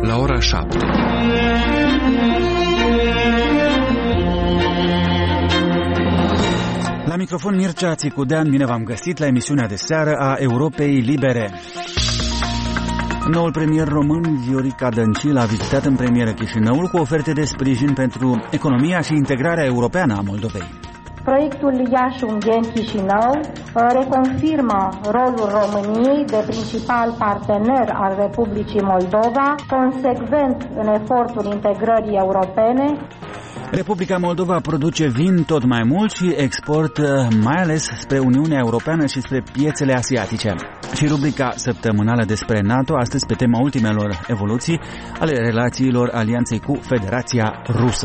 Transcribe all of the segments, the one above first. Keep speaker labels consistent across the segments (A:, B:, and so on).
A: la ora 7.
B: La microfon Mircea Țicudean, bine v-am găsit la emisiunea de seară a Europei Libere. Noul premier român, Viorica Dăncilă, a vizitat în premieră Chișinăul cu oferte de sprijin pentru economia și integrarea europeană a Moldovei.
C: Proiectul Iași-Ungheni-Chișinău reconfirmă rolul României de principal partener al Republicii Moldova, consecvent în efortul integrării europene.
B: Republica Moldova produce vin tot mai mult și exportă mai ales spre Uniunea Europeană și spre piețele asiatice. Și rubrica săptămânală despre NATO, astăzi pe tema ultimelor evoluții ale relațiilor alianței cu Federația Rusă.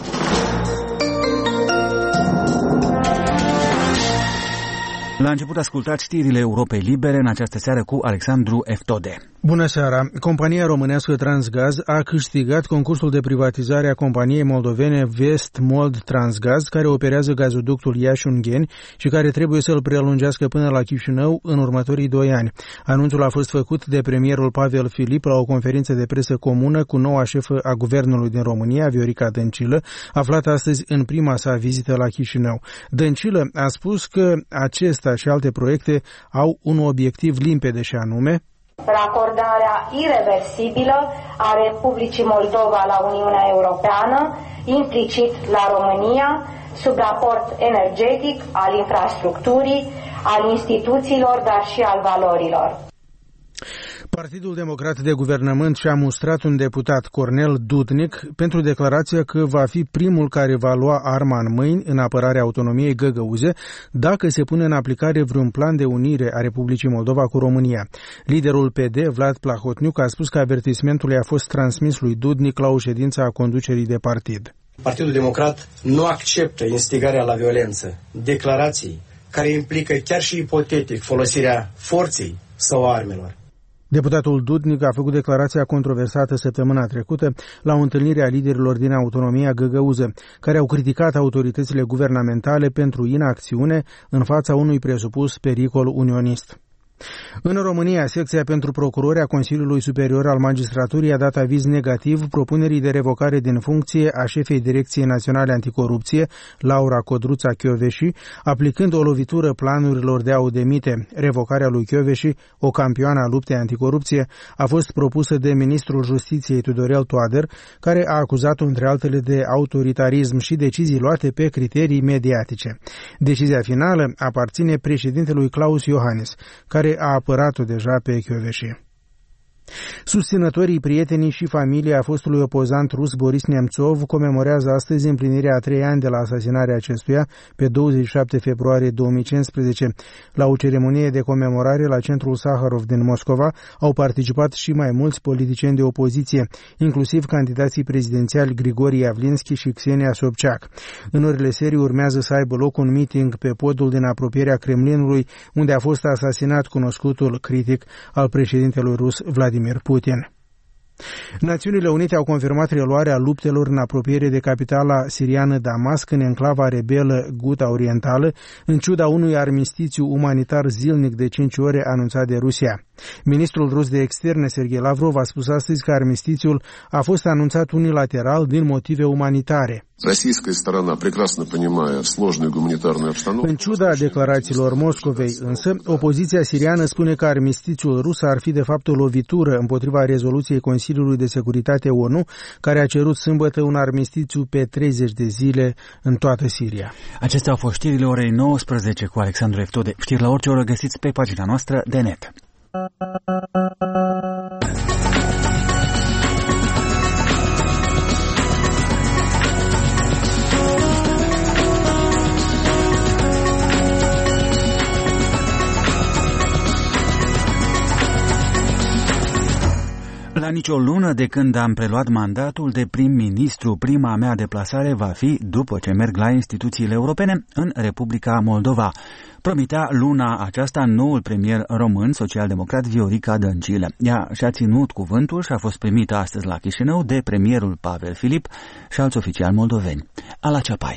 B: La început ascultați știrile Europei Libere în această seară cu Alexandru Eftode.
D: Bună seara! Compania românească Transgaz a câștigat concursul de privatizare a companiei moldovene Vestmold Transgaz, care operează gazoductul Iași-Ungheni și care trebuie să-l prelungească până la Chișinău în următorii 2 ani. Anunțul a fost făcut de premierul Pavel Filip la o conferință de presă comună cu noua șefă a guvernului din România, Viorica Dăncilă, aflată astăzi în prima sa vizită la Chișinău. Dăncilă a spus că acesta și alte proiecte au un obiectiv limpede și anume
C: Racordarea ireversibilă a Republicii Moldova la Uniunea Europeană, implicit la România, sub raport energetic, al infrastructurii, al instituțiilor, dar și al valorilor.
D: Partidul Democrat de Guvernământ și-a mustrat un deputat, Cornel Dudnic, pentru declarația că va fi primul care va lua arma în mâini în apărarea autonomiei găgăuze dacă se pune în aplicare vreun plan de unire a Republicii Moldova cu România. Liderul PD, Vlad Plahotniuc, a spus că avertismentul i-a fost transmis lui Dudnic la o ședință a conducerii de partid.
E: Partidul Democrat nu acceptă instigarea la violență, declarații care implică chiar și ipotetic folosirea forței sau armelor.
D: Deputatul Dudnic a făcut declarația controversată săptămâna trecută la o întâlnire a liderilor din autonomia găgăuză, care au criticat autoritățile guvernamentale pentru inacțiune în fața unui presupus pericol unionist. În România, secția pentru procurori a Consiliului Superior al Magistraturii a dat aviz negativ propunerii de revocare din funcție a șefei Direcției Naționale Anticorupție, Laura Codruța Chioveși, aplicând o lovitură planurilor de a o demite. Revocarea lui Chioveși, o campioană a luptei anticorupție, a fost propusă de ministrul Justiției Tudorel Toader, care a acuzat-o între altele de autoritarism și decizii luate pe criterii mediatice. Decizia finală aparține președintelui Klaus Iohannis, care a apărat-o deja pe Chioveși. Susținătorii, prietenii și familia fostului opozant rus Boris Nemțov comemorează astăzi împlinirea a 3 ani de la asasinarea acestuia pe 27 februarie 2015. La o ceremonie de comemorare la centrul Saharov din Moscova au participat și mai mulți politicieni de opoziție, inclusiv candidații prezidențiali Grigori Yavlinski și Ksenia Sobchak. În orele serii urmează să aibă loc un meeting pe podul din apropierea Kremlinului, unde a fost asasinat cunoscutul critic al președintelui rus Vladimir Putin. Națiunile Unite au confirmat reluarea luptelor în apropiere de capitala siriană Damasc, în enclava rebelă Ghouta Orientală, în ciuda unui armistițiu umanitar zilnic de 5 ore anunțat de Rusia. Ministrul rus de externe, Sergei Lavrov, a spus astăzi că armistițiul a fost anunțat unilateral din motive umanitare. În ciuda declarațiilor Moscovei, însă, opoziția siriană spune că armistițiul rus ar fi de fapt o lovitură împotriva rezoluției Consiliului de Securitate ONU, care a cerut sâmbătă un armistițiu pe 30 de zile în toată Siria.
B: Acestea au fost știrile orei 19 cu Alexandru Eftode. Știri la orice oră găsiți pe pagina noastră de net. La nicio lună de când am preluat mandatul de prim-ministru, prima mea deplasare va fi după ce merg la instituțiile europene în Republica Moldova. Promitea luna aceasta noul premier român, social-democrat Viorica Dăncilă. Ea și-a ținut cuvântul și a fost primită astăzi la Chișinău de premierul Pavel Filip și alți oficiali moldoveni. Ala Ceapai.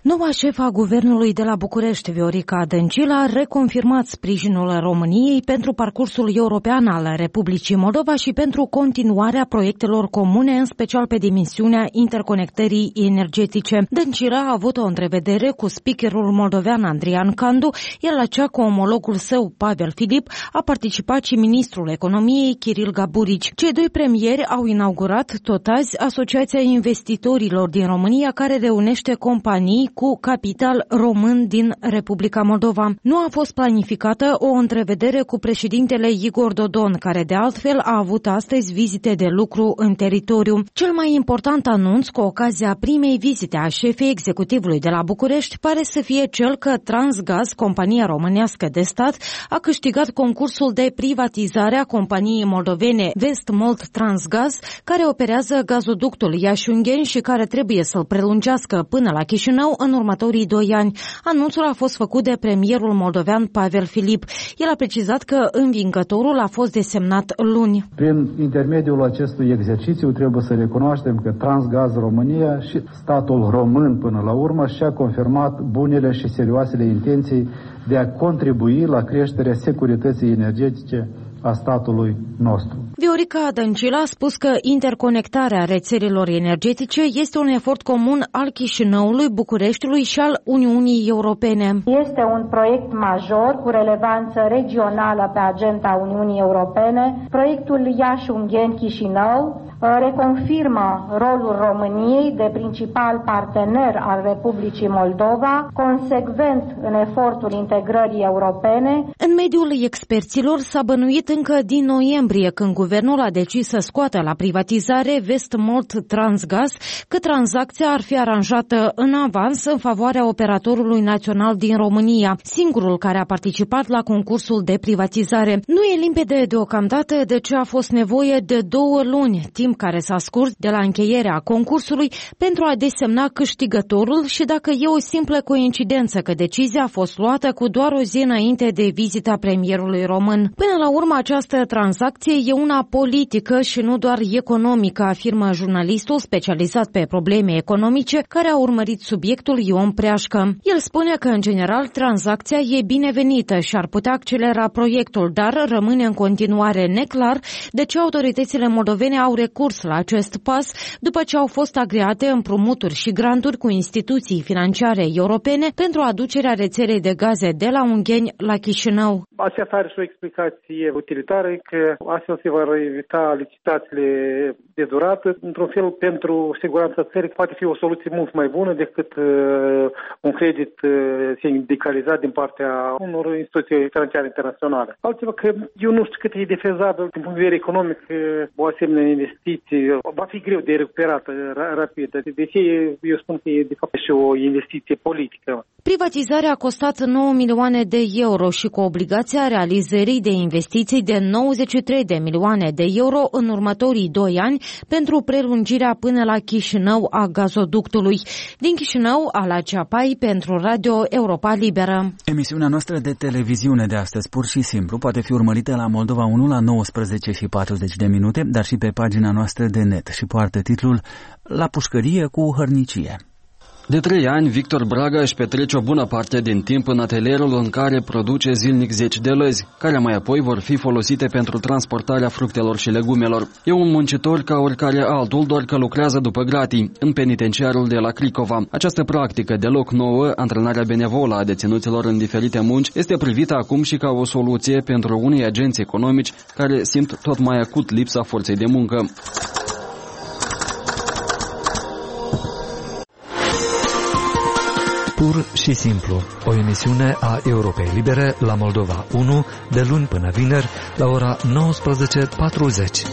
A: Noua șefă a guvernului de la București, Viorica Dăncilă, a reconfirmat sprijinul României pentru parcursul european al Republicii Moldova și pentru continuarea proiectelor comune, în special pe dimensiunea interconectării energetice. Dăncilă a avut o întrevedere cu speakerul moldovean Andrian Candu, iar la cea cu omologul său Pavel Filip a participat și ministrul economiei Kiril Gaburici. Cei doi premieri au inaugurat tot azi Asociația Investitorilor din România, care reunește companii cu capital român din Republica Moldova. Nu a fost planificată o întrevedere cu președintele Igor Dodon, care de altfel a avut astăzi vizite de lucru în teritoriu. Cel mai important anunț cu ocazia primei vizite a șefei executivului de la București pare să fie cel că Transgaz, compania românească de stat, a câștigat concursul de privatizare a companiei moldovene Vestmold Transgaz, care operează gazoductul Iași-Ungheni și care trebuie să-l prelungească până la Chișinău în următorii 2 ani. Anunțul a fost făcut de premierul moldovean Pavel Filip. El a precizat că învingătorul a fost desemnat luni.
F: Prin intermediul acestui exercițiu trebuie să recunoaștem că Transgaz România și statul român până la urmă și-a confirmat bunele și serioasele intenții de a contribui la creșterea securității energetice a statului nostru.
A: Viorica Dăncilă a spus că interconectarea rețelelor energetice este un efort comun al Chișinăului, Bucureștiului și al Uniunii Europene.
C: Este un proiect major cu relevanță regională pe agenda Uniunii Europene. Proiectul Iași-Ungheni-Chișinău reconfirmă rolul României de principal partener al Republicii Moldova, consecvent în efortul integrării europene.
A: În mediul experților s-a bănuit încă din noiembrie, când guvernul a decis să scoată la privatizare Vestmold Transgaz, că tranzacția ar fi aranjată în avans în favoarea operatorului național din România, singurul care a participat la concursul de privatizare. Nu e limpede deocamdată de ce a fost nevoie de 2 luni, timp care s-a scurs de la încheierea concursului, pentru a desemna câștigătorul și dacă e o simplă coincidență că decizia a fost luată cu doar o zi înainte de vizita premierului român. Până la urmă, această tranzacție e una politică și nu doar economică, afirmă jurnalistul specializat pe probleme economice care a urmărit subiectul Ion Preașcă. El spune că, în general, tranzacția e binevenită și ar putea accelera proiectul, dar rămâne în continuare neclar de ce autoritățile moldovene au recurs la acest pas după ce au fost agreate împrumuturi și granturi cu instituții financiare europene pentru aducerea rețelei de gaze de la Ungheni la Chișinău.
G: Aceasta are și o explicație utilitară, că astfel se vor evita licitațiile de durată. Într-un fel, pentru siguranța țării, poate fi o soluție mult mai bună decât un credit sindicalizat din partea unor instituții financiare internaționale. Altceva că eu nu știu cât e de fezabil din punct de vedere economic o asemenea investiție. Va fi greu de recuperat rapid. Deci eu spun că e de fapt și o investiție politică.
A: Privatizarea a costat 9 milioane de euro și cu obligația realizării de investiții de 93 de milioane de euro în următorii 2 ani pentru prelungirea până la Chișinău a gazoductului. Din Chișinău, Ala Ceapai pentru Radio Europa Liberă.
B: Emisiunea noastră de televiziune de astăzi, pur și simplu, poate fi urmărită la Moldova 1 la 19:40, dar și pe pagina noastră de net și poartă titlul La pușcărie cu hărnicie.
H: De 3 ani, Victor Braga își petrece o bună parte din timp în atelierul în care produce zilnic 10 de lăzi, care mai apoi vor fi folosite pentru transportarea fructelor și legumelor. E un muncitor ca oricare altul, doar că lucrează după gratii, în penitenciarul de la Cricova. Această practică deloc nouă, antrenarea benevolă a deținuților în diferite munci, este privită acum și ca o soluție pentru unii agenți economici care simt tot mai acut lipsa forței de muncă.
I: Pur și simplu, o emisiune a Europei Libere la Moldova 1, de luni până vineri, la ora 19:40.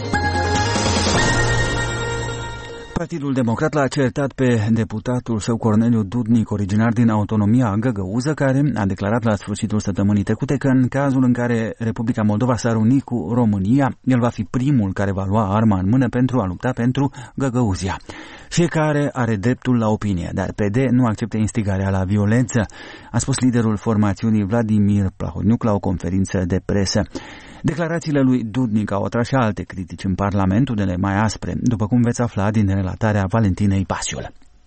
B: Partidul Democrat l-a certat pe deputatul său Corneliu Dudnic, originar din autonomia Găgăuză, care a declarat la sfârșitul săptămânii trecute că în cazul în care Republica Moldova s-ar uni cu România, el va fi primul care va lua arma în mână pentru a lupta pentru Găgăuzia. Fiecare are dreptul la opinie, dar PD nu acceptă instigarea la violență, a spus liderul formațiunii Vladimir Plahotniuc la o conferință de presă. Declarațiile lui Dudnic au atras și alte critici în Parlament, unele mai aspre, după cum veți afla din relatarea Valentinei Pasiul.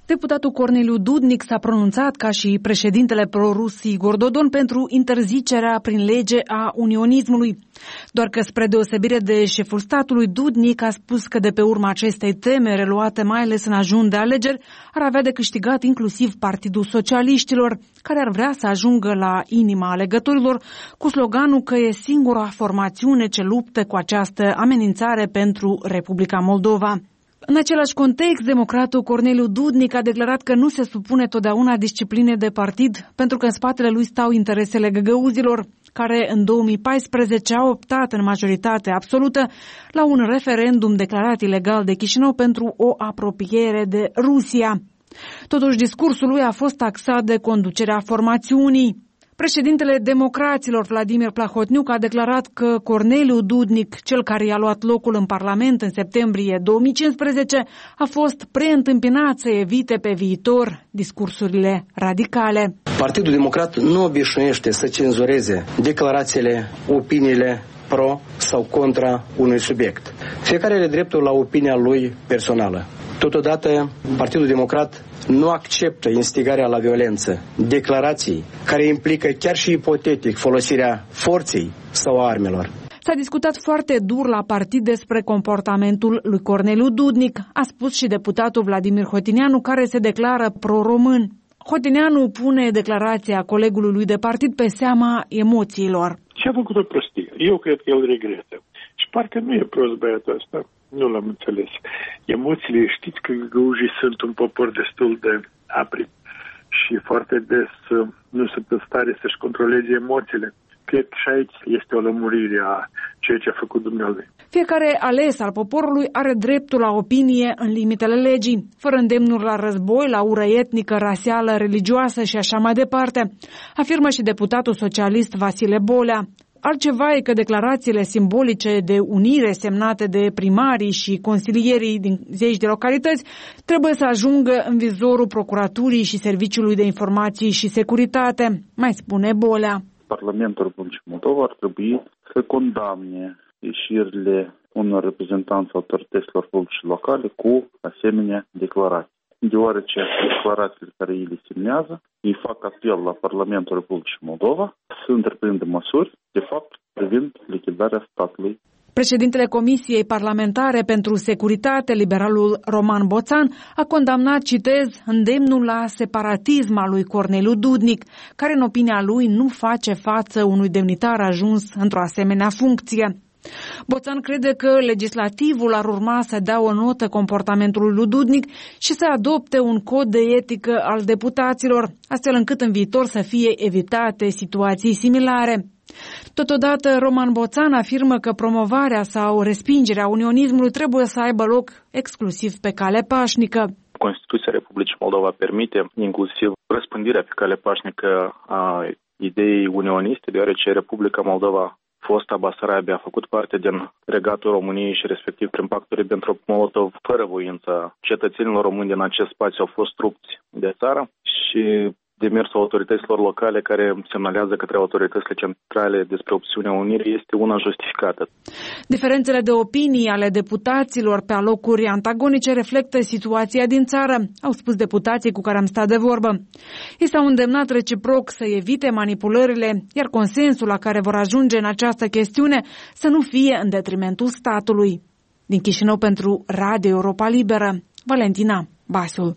J: Deputatul Corneliu Dudnic s-a pronunțat ca și președintele pro-rus Igor Dodon pentru interzicerea prin lege a unionismului. Doar că, spre deosebire de șeful statului, Dudnic a spus că de pe urma acestei teme reluate mai ales în ajun de alegeri ar avea de câștigat inclusiv Partidul Socialiștilor, care ar vrea să ajungă la inima alegătorilor cu sloganul că e singura formațiune ce luptă cu această amenințare pentru Republica Moldova. În același context, democratul Corneliu Dudnic a declarat că nu se supune totdeauna disciplinei de partid, pentru că în spatele lui stau interesele găgăuzilor, care în 2014 au optat în majoritate absolută la un referendum declarat ilegal de Chișinău pentru o apropiere de Rusia. Totuși, discursul lui a fost taxat de conducerea formațiunii. Președintele democraților, Vladimir Plahotniuc, a declarat că Corneliu Dudnic, cel care i-a luat locul în Parlament în septembrie 2015, a fost preîntâmpinat să evite pe viitor discursurile radicale.
E: Partidul Democrat nu obișnuiește să cenzureze declarațiile, opiniile pro sau contra unui subiect. Fiecare are dreptul la opinia lui personală. Totodată, Partidul Democrat nu acceptă instigarea la violență, declarații care implică chiar și ipotetic folosirea forței sau a armelor.
J: S-a discutat foarte dur la partid despre comportamentul lui Corneliu Dudnic, a spus și deputatul Vladimir Hotineanu, care se declară pro-român. Hotineanu pune declarația colegului lui de partid pe seama emoțiilor.
K: Ce a făcut o prostie? Eu cred că el regretă. Și parcă nu e prost băiatul ăsta. Nu l-am înțeles. Emoțiile, știți că găgăuzii sunt un popor destul de apri și foarte des nu sunt în stare să-și controleze emoțiile. Cred că și aici este o lămurire a ceea ce a făcut dumnealui.
J: Fiecare ales al poporului are dreptul la opinie în limitele legii, fără îndemnuri la război, la ură etnică, rasială, religioasă și așa mai departe, afirmă și deputatul socialist Vasile Bolea. Altceva e că declarațiile simbolice de unire semnate de primarii și consilierii din zeci de localități trebuie să ajungă în vizorul procuraturii și Serviciului de Informații și Securitate, mai spune Bolea.
L: Parlamentul Republicii Moldova ar trebui să condamne ieșirile unor reprezentanți autorităților publice locale cu asemenea declarații. Deoarece declarațiile care ei le semnează, ei fac apel la Parlamentul Republicii Moldova să întreprindă măsuri, de fapt, privind lichidarea statului.
J: Președintele Comisiei Parlamentare pentru Securitate, liberalul Roman Boțan, a condamnat, citez, îndemnul la separatism al lui Corneliu Dudnic, care în opinia lui nu face față unui demnitar ajuns într-o asemenea funcție. Boțan crede că legislativul ar urma să dea o notă comportamentului lui Dudnic și să adopte un cod de etică al deputaților, astfel încât în viitor să fie evitate situații similare. Totodată, Roman Boțan afirmă că promovarea sau respingerea unionismului trebuie să aibă loc exclusiv pe cale pașnică.
M: Constituția Republicii Moldova permite inclusiv răspândirea pe cale pașnică a ideii unioniste, deoarece Republica Moldova, fosta Basarabia, a făcut parte din regatul României și respectiv prin pactul Ribbentrop-Molotov, fără voința cetățenilor români din acest spațiu au fost rupți de țară și demersul autorităților locale care semnalează către autoritățile centrale despre opțiunea unirii este una justificată.
J: Diferențele de opinii ale deputaților pe alocuri antagonice reflectă situația din țară, au spus deputații cu care am stat de vorbă. Ei s-au îndemnat reciproc să evite manipulările, iar consensul la care vor ajunge în această chestiune să nu fie în detrimentul statului. Din Chișinău pentru Radio Europa Liberă, Valentina Basul.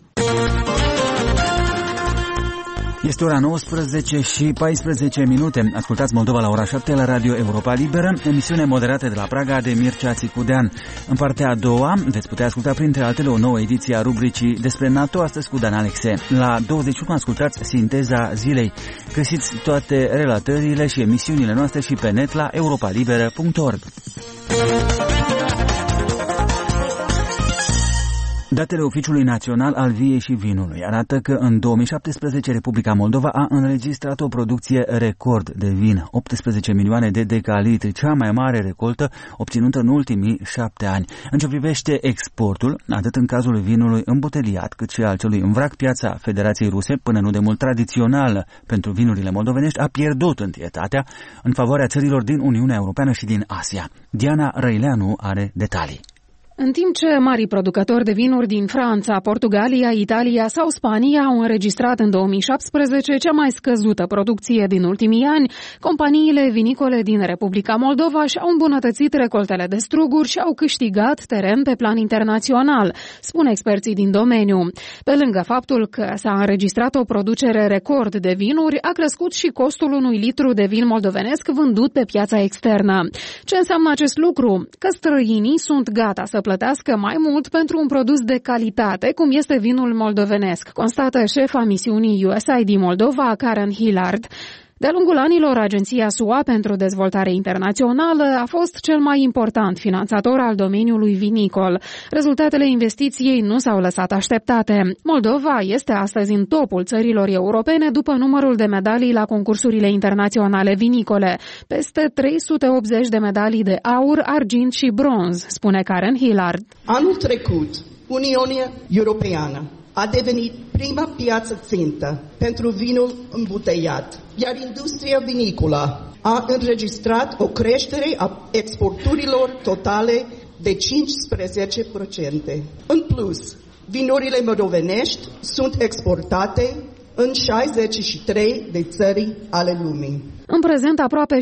B: Este ora 19 și 14 minute. Ascultați Moldova la ora 7 la Radio Europa Liberă, emisiune moderată de la Praga de Mircea Țicudean. În partea a doua veți putea asculta printre altele o nouă ediție a rubricii despre NATO, astăzi cu Dan Alexe. La 21 ascultați Sinteza Zilei. Găsiți toate relatările și emisiunile noastre și pe net la europalibera.org. Datele Oficiului Național al Viei și Vinului arată că în 2017 Republica Moldova a înregistrat o producție record de vin, 18 milioane de decalitri, cea mai mare recoltă obținută în ultimii 7 ani. În ce privește exportul, atât în cazul vinului îmbuteliat, cât și al celui în vrac, piața Federației Ruse, până nu de mult tradițională pentru vinurile moldovenești, a pierdut întâietatea în favoarea țărilor din Uniunea Europeană și din Asia. Diana Răileanu are detalii.
N: În timp ce marii producători de vinuri din Franța, Portugalia, Italia sau Spania au înregistrat în 2017 cea mai scăzută producție din ultimii ani, companiile vinicole din Republica Moldova și-au îmbunătățit recoltele de struguri și au câștigat teren pe plan internațional, spun experții din domeniu. Pe lângă faptul că s-a înregistrat o producere record de vinuri, a crescut și costul unui litru de vin moldovenesc vândut pe piața externă. Ce înseamnă acest lucru? Că străinii sunt gata să plătească mai mult pentru un produs de calitate, cum este vinul moldovenesc, constată șefa misiunii USAID Moldova, Karen Hillard. De-a lungul anilor, Agenția SUA pentru Dezvoltare Internațională a fost cel mai important finanțator al domeniului vinicol. Rezultatele investiției nu s-au lăsat așteptate. Moldova este astăzi în topul țărilor europene după numărul de medalii la concursurile internaționale vinicole. Peste 380 de medalii de aur, argint și bronz, spune Karen Hillard.
O: Anul trecut, Uniunea Europeană a devenit prima piață țintă pentru vinul îmbuteiat, iar industria vinicolă a înregistrat o creștere a exporturilor totale de 15%. În plus, vinurile moldovenești sunt exportate în 63 de țări ale lumii.
N: În prezent, aproape 60%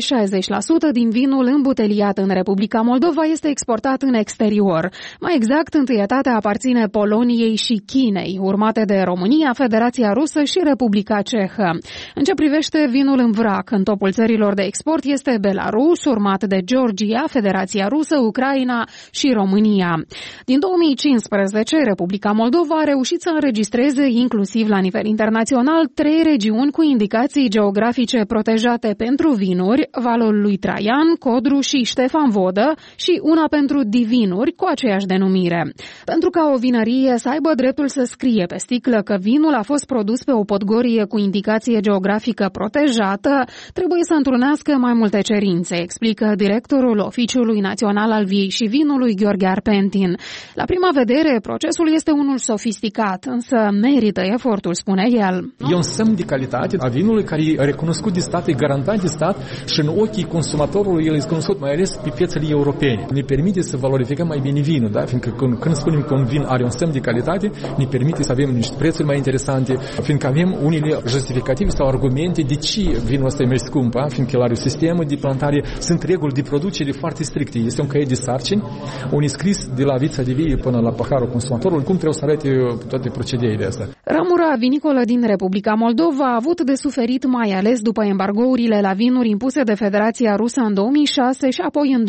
N: din vinul îmbuteliat în Republica Moldova este exportat în exterior. Mai exact, întâietatea aparține Poloniei și Chinei, urmate de România, Federația Rusă și Republica Cehă. În ce privește vinul în vrac, în topul țărilor de export este Belarus, urmat de Georgia, Federația Rusă, Ucraina și România. Din 2015, Republica Moldova a reușit să înregistreze, inclusiv la nivel internațional, 3 regiuni cu indicații geografice protejate pentru vinuri, Valul lui Traian, Codru și Ștefan Vodă și una pentru divinuri cu aceeași denumire. Pentru ca o vinărie să aibă dreptul să scrie pe sticlă că vinul a fost produs pe o podgorie cu indicație geografică protejată, trebuie să întrunească mai multe cerințe, explică directorul Oficiului Național al Viei și Vinului, Gheorghe Arpentin. La prima vedere, procesul este unul sofisticat, însă merită efortul, spune el.
P: E un semn de calitate a vinului care e recunoscut de stat, e garantat de stat și în ochii consumatorului el este cunoscut, mai ales pe piețele europene. Ne permite să valorificăm mai bine vinul, da? Fiindcă când spunem că un vin are un semn de calitate, ne permite să avem niște prețuri mai interesante, fiindcă avem unele justificative sau argumente de ce vinul ăsta e mai scump, da? Fiindcă el are un sistem de plantare, sunt reguli de producere foarte stricte. Este un caiet de sarcini, unde scris de la vița de vie până la paharul consumatorului, cum trebuie să arate toate procedeile astea.
N: Ramura vinicolă din Republica Moldova a avut de suferit mai ales după embargourile la vinuri impuse de Federația Rusă în 2006 și apoi în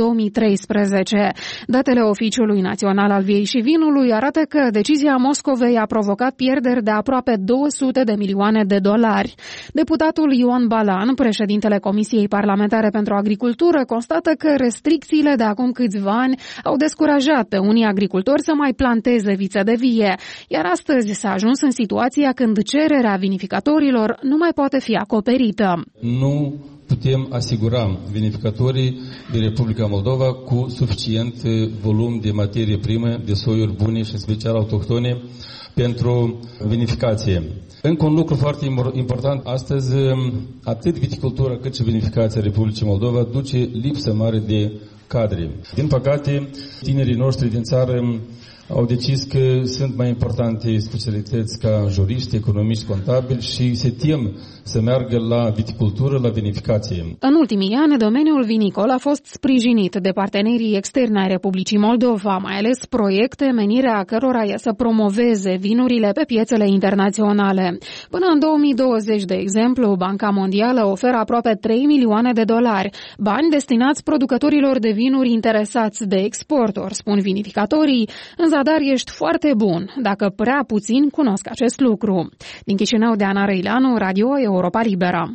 N: 2013. Datele Oficiului Național al Viei și Vinului arată că decizia Moscovei a provocat pierderi de aproape 200 de milioane de dolari. Deputatul Ioan Balan, președintele Comisiei Parlamentare pentru Agricultură, constată că restricțiile de acum câțiva ani au descurajat pe unii agricultori să mai planteze viță de vie, iar astăzi s-a ajuns în situația când cererea vinificatorilor nu mai poate fi acoperită.
Q: Nu putem asigura vinificatorii din Republica Moldova cu suficient volum de materie primă, de soiuri bune și special autohtone pentru vinificație. Încă un lucru foarte important, astăzi atât viticultura cât și vinificația Republicii Moldova duce lipsă mare de cadre. Din păcate, tinerii noștri din țară au decis că sunt mai importante specialități ca juriști, economiști, contabili și se tem să meargă la viticultură, la vinificație.
N: În ultimii ani, domeniul vinicol a fost sprijinit de partenerii externi ai Republicii Moldova, mai ales proiecte menirea cărora e să promoveze vinurile pe piețele internaționale. Până în 2020, de exemplu, Banca Mondială oferă aproape 3 milioane de dolari, bani destinați producătorilor de vinuri interesați de exporturi, spun vinificatorii. În zadar ești foarte bun, dacă prea puțin cunosc acest lucru. Din Chișinău, Deana Răileanu, Radio Europa Liberă.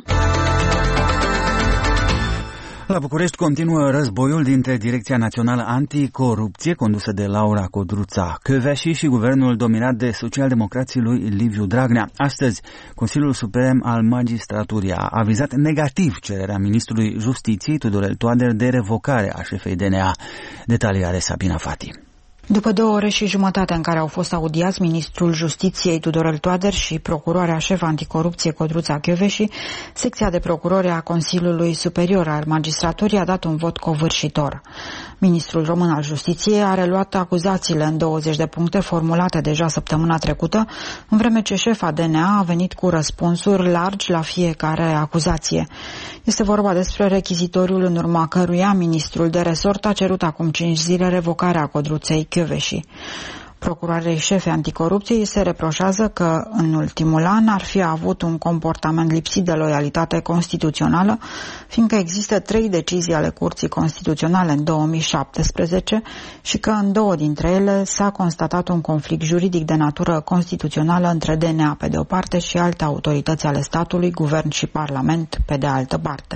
B: La București continuă războiul dintre Direcția Națională Anticorupție, condusă de Laura Codruța-Căveși, și guvernul dominat de socialdemocrații lui Liviu Dragnea. Astăzi, Consiliul Suprem al Magistraturii a avizat negativ cererea ministrului Justiției, Tudorel Toader, de revocare a șefei DNA. Detalii are Sabina Fati.
R: După 2 ore și jumătate în care au fost audiați ministrul Justiției Tudorel Toader și procuroarea șef anticorupție Codruța Kövesi, secția de procurori a Consiliului Superior al Magistraturii a dat un vot covârșitor. Ministrul român al Justiției a reluat acuzațiile în 20 de puncte formulate deja săptămâna trecută, în vreme ce șefa DNA a venit cu răspunsuri largi la fiecare acuzație. Este vorba despre rechizitoriul în urma căruia ministrul de resort a cerut acum 5 zile revocarea Codruței Kövesi. Procuroarei șefe anticorupție îi se reproșează că în ultimul an ar fi avut un comportament lipsit de loialitate constituțională, fiindcă există 3 decizii ale Curții Constituționale în 2017 și că în 2 dintre ele s-a constatat un conflict juridic de natură constituțională între DNA pe de o parte și alte autorități ale statului, guvern și parlament pe de altă parte.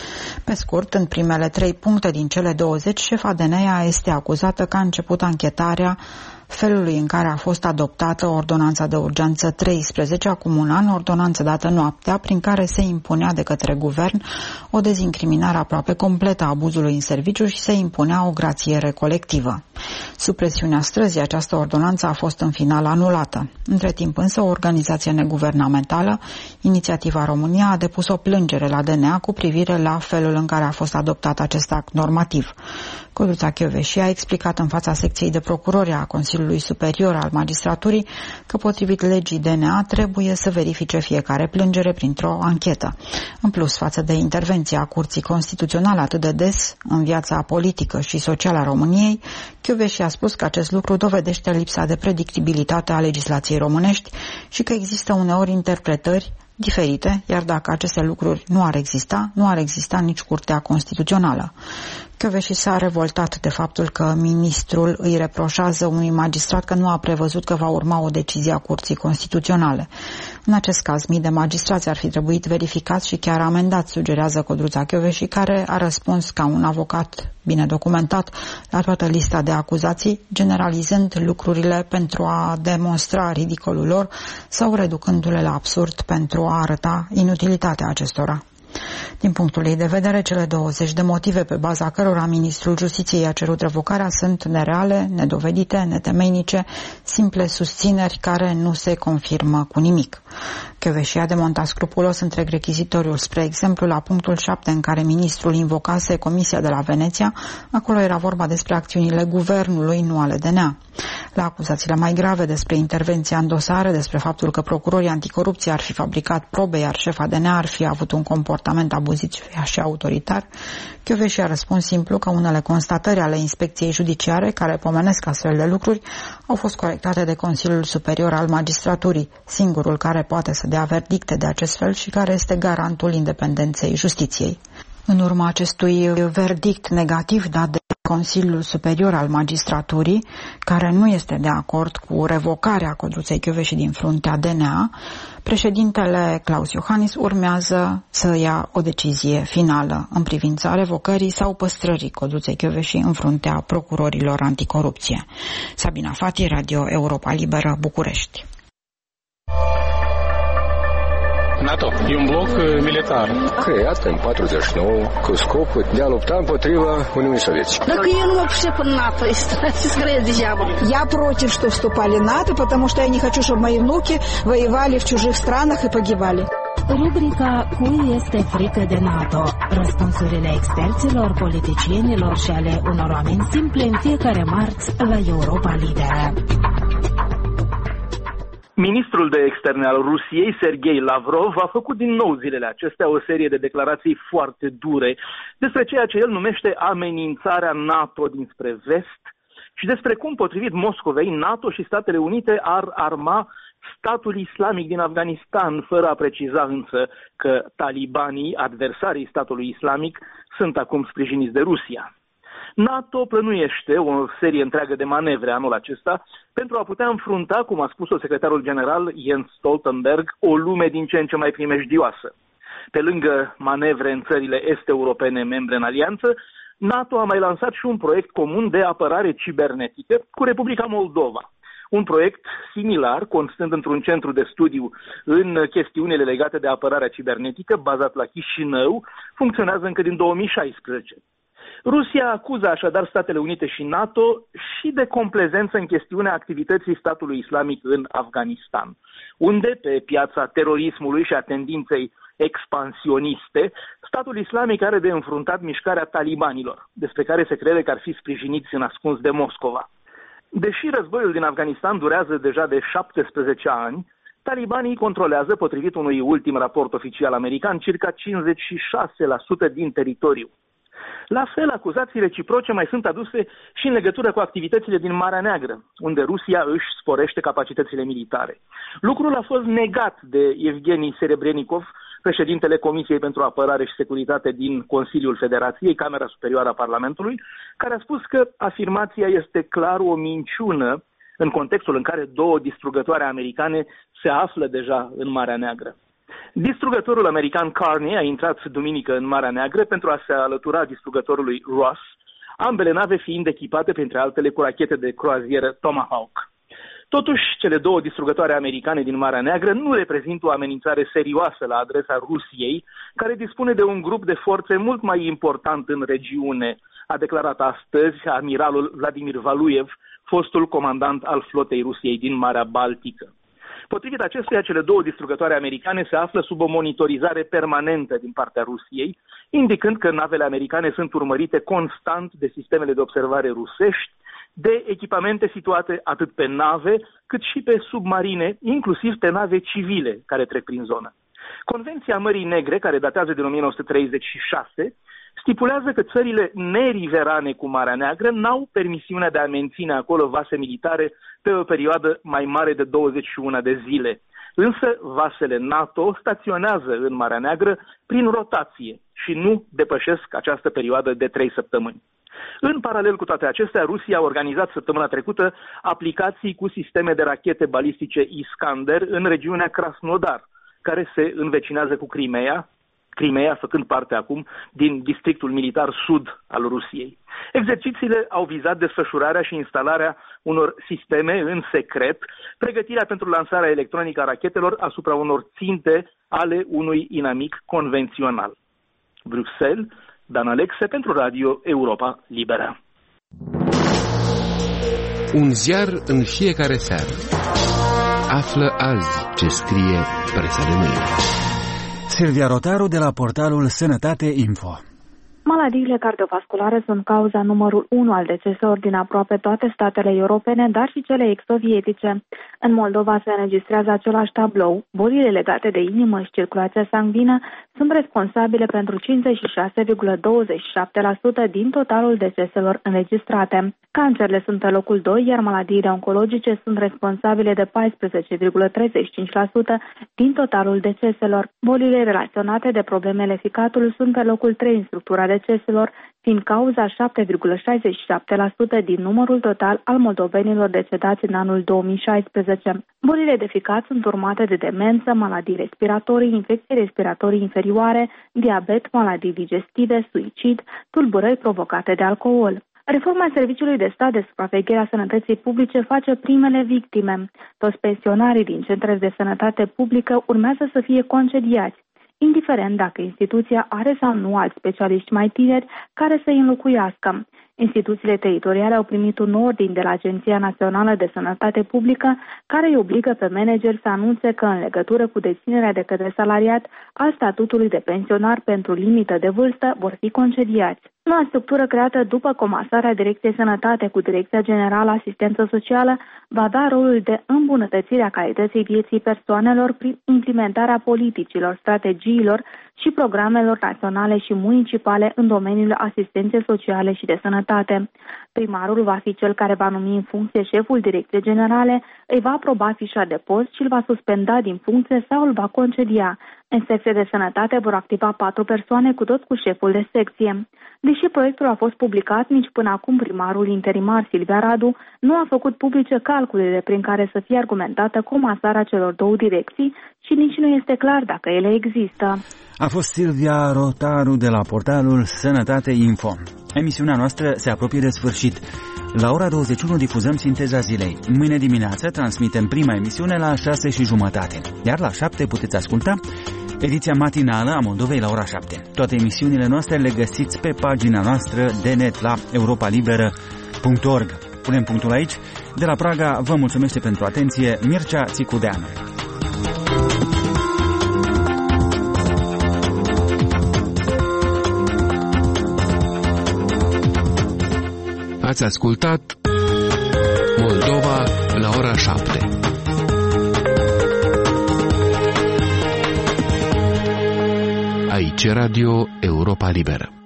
R: Pe scurt, în primele 3 puncte din cele 20, șefa DNA este acuzată că a început anchetarea felului în care a fost adoptată ordonanța de urgență 13, acum un an, ordonanță dată noaptea, prin care se impunea de către guvern o dezincriminare aproape completă a abuzului în serviciu și se impunea o grațiere colectivă. Sub presiunea străzii, această ordonanță a fost în final anulată. Între timp însă, o organizație neguvernamentală, Inițiativa România, a depus o plângere la DNA cu privire la felul în care a fost adoptat acest act normativ. Codruța Kövesi a explicat în fața secției de procurori a Consiliului Superior al Magistraturii că, potrivit legii DNA, trebuie să verifice fiecare plângere printr-o anchetă. În plus, față de intervenția Curții Constituționale atât de des în viața politică și socială a României, Kövesi a spus că acest lucru dovedește lipsa de predictibilitate a legislației românești și că există uneori interpretări diferite, iar dacă aceste lucruri nu ar exista nici Curtea Constituțională. Kövesi s-a revoltat de faptul că ministrul îi reproșează unui magistrat că nu a prevăzut că va urma o decizie a Curții Constituționale. În acest caz, mii de magistrați ar fi trebuit verificați și chiar amendați, sugerează Codruța Kövesi, care a răspuns ca un avocat bine documentat la toată lista de acuzații, generalizând lucrurile pentru a demonstra ridicolul lor sau reducându-le la absurd pentru a arăta inutilitatea acestora. Din punctul ei de vedere, cele 20 de motive pe baza cărora ministrul Justiției a cerut revocarea sunt nereale, nedovedite, netemeinice, simple susțineri care nu se confirmă cu nimic. Kövesi a demontat scrupulos întreg rechizitoriul, spre exemplu la punctul 7 în care ministrul invocase Comisia de la Veneția, acolo era vorba despre acțiunile guvernului, nu ale DNA. La acuzațiile mai grave despre intervenția în dosare, despre faptul că procurorii anticorupție ar fi fabricat probe, iar șefa DNA ar fi avut un comportament abuziv și autoritar, Kövesi a răspuns simplu că unele constatări ale inspecției judiciare, care pomenesc astfel de lucruri, au fost corectate de Consiliul Superior al Magistraturii, singurul care poate să dea verdicte de acest fel și care este garantul independenței justiției. În urma acestui verdict negativ dat de Consiliul Superior al Magistraturii, care nu este de acord cu revocarea Codruței Kövesi din fruntea DNA, președintele Klaus Iohannis urmează să ia o decizie finală în privința revocării sau păstrării Codruței Kövesi în fruntea procurorilor anticorupție. Sabina Fati, Radio Europa Liberă, București.
S: NATO e un bloc militar
T: creat în 49 cu scopul de a lupta împotriva Uniunii Sovietice.
U: Dacă eu nu mă пришел в НАТО, я против, что вступали в НАТО, потому что я не хочу, чтобы мои внуки воевали в чужих странах и погибали.
V: Rubrica Cui este frică de NATO? Răspunsurile experților, politicienilor și ale unor oameni simpli în fiecare marți la Europa Liberă.
W: Ministrul de externe al Rusiei, Sergei Lavrov, a făcut din nou zilele acestea o serie de declarații foarte dure despre ceea ce el numește amenințarea NATO dinspre vest și despre cum, potrivit Moscovei, NATO și Statele Unite ar arma statul islamic din Afganistan, fără a preciza însă că talibanii, adversarii statului islamic, sunt acum sprijiniți de Rusia. NATO plănuiește o serie întreagă de manevre anul acesta pentru a putea înfrunta, cum a spus-o secretarul general Jens Stoltenberg, o lume din ce în ce mai primejdioasă. Pe lângă manevre în țările est-europene membre în alianță, NATO a mai lansat și un proiect comun de apărare cibernetică cu Republica Moldova. Un proiect similar, constând într-un centru de studiu în chestiunile legate de apărarea cibernetică, bazat la Chișinău, funcționează încă din 2016. Rusia acuză așadar Statele Unite și NATO și de complezență în chestiunea activității statului islamic în Afganistan, unde, pe piața terorismului și a tendinței expansioniste, statul islamic are de înfruntat mișcarea talibanilor, despre care se crede că ar fi sprijiniți în ascuns de Moscova. Deși războiul din Afganistan durează deja de 17 ani, talibanii controlează, potrivit unui ultim raport oficial american, circa 56% din teritoriu. La fel, acuzații reciproce mai sunt aduse și în legătură cu activitățile din Marea Neagră, unde Rusia își sporește capacitățile militare. Lucrul a fost negat de Evgeni Serebrenikov, președintele Comisiei pentru Apărare și Securitate din Consiliul Federației, Camera Superioară a Parlamentului, care a spus că afirmația este clar o minciună în contextul în care două distrugătoare americane se află deja în Marea Neagră. Distrugătorul american Carney a intrat duminică în Marea Neagră pentru a se alătura distrugătorului Ross, ambele nave fiind echipate, printre altele, cu rachete de croazieră Tomahawk. Totuși, cele două distrugătoare americane din Marea Neagră nu reprezintă o amenințare serioasă la adresa Rusiei, care dispune de un grup de forțe mult mai important în regiune, a declarat astăzi amiralul Vladimir Valuev, fostul comandant al flotei Rusiei din Marea Baltică. Potrivit acestuia, cele două distrugătoare americane se află sub o monitorizare permanentă din partea Rusiei, indicând că navele americane sunt urmărite constant de sistemele de observare rusești, de echipamente situate atât pe nave, cât și pe submarine, inclusiv pe nave civile care trec prin zonă. Convenția Mării Negre, care datează din 1936, stipulează că țările neriverane cu Marea Neagră n-au permisiunea de a menține acolo vase militare pe o perioadă mai mare de 21 de zile. Însă vasele NATO staționează în Marea Neagră prin rotație și nu depășesc această perioadă de 3 săptămâni. În paralel cu toate acestea, Rusia a organizat săptămâna trecută aplicații cu sisteme de rachete balistice Iskander în regiunea Krasnodar, care se învecinează cu Crimeea făcând parte acum din districtul militar sud al Rusiei. Exercițiile au vizat desfășurarea și instalarea unor sisteme în secret, pregătirea pentru lansarea electronică a rachetelor asupra unor ținte ale unui inamic convențional. Bruxelles, Dan Alexe pentru Radio Europa Liberă.
C: Un ziar în fiecare seară. Află azi ce scrie presa de mâine.
B: Silvia Rotaru de la portalul Sănătate Info.
D: Maladiile cardiovasculare sunt cauza numărul 1 al deceselor din aproape toate statele europene, dar și cele ex-sovietice. În Moldova se înregistrează același tablou. Bolile legate de inimă și circulația sanguină sunt responsabile pentru 56,27% din totalul deceselor înregistrate. Cancerele sunt pe locul 2, iar maladiile oncologice sunt responsabile de 14,35% din totalul deceselor. Bolile relaționate de problemele ficatului sunt pe locul 3 în structura deceselor, fiind cauza 7,67% din numărul total al moldovenilor decedați în anul 2016. Bolile de ficat sunt urmate de demență, maladii respiratorii, infecții respiratorii inferioare, diabet, maladii digestive, suicid, tulburări provocate de alcool. Reforma Serviciului de Stat de Supraveghere a Sănătății Publice face primele victime. Toți pensionarii din centrele de sănătate publică urmează să fie concediați, indiferent dacă instituția are sau nu alți specialiști mai tineri care să îi înlocuiască. Instituțiile teritoriale au primit un ordin de la Agenția Națională de Sănătate Publică care îi obligă pe manageri să anunțe că în legătură cu deținerea de către salariat al statutului de pensionar pentru limită de vârstă vor fi concediați. Noua structură creată după comasarea Direcției Sănătate cu Direcția Generală Asistență Socială va avea rolul de îmbunătățire a calității vieții persoanelor prin implementarea politicilor, strategiilor și programelor naționale și municipale în domeniul asistenței sociale și de sănătate. Primarul va fi cel care va numi în funcție șeful Direcției Generale, îi va aproba fișa de post și îl va suspenda din funcție sau îl va concedia. În secție de sănătate vor activa 4 persoane, cu tot cu șeful de secție. Deși proiectul a fost publicat, nici până acum primarul interimar Silvia Radu nu a făcut publice calculele prin care să fie argumentată comasarea celor două direcții și nici nu este clar dacă ele există.
B: A fost Silvia Rotaru de la portalul Sănătate Info. Emisiunea noastră se apropie de sfârșit. La ora 21 difuzăm Sinteza Zilei. Mâine dimineață transmitem prima emisiune la 6:30, iar la 7 puteți asculta ediția matinală a Moldovei la ora 7. Toate emisiunile noastre le găsiți pe pagina noastră de net la europalibera.org. Punem punctul aici. De la Praga vă mulțumește pentru atenție Mircea Țicudeanu.
C: Ați ascultat Moldova la ora 7. Aici Radio Europa Liberă.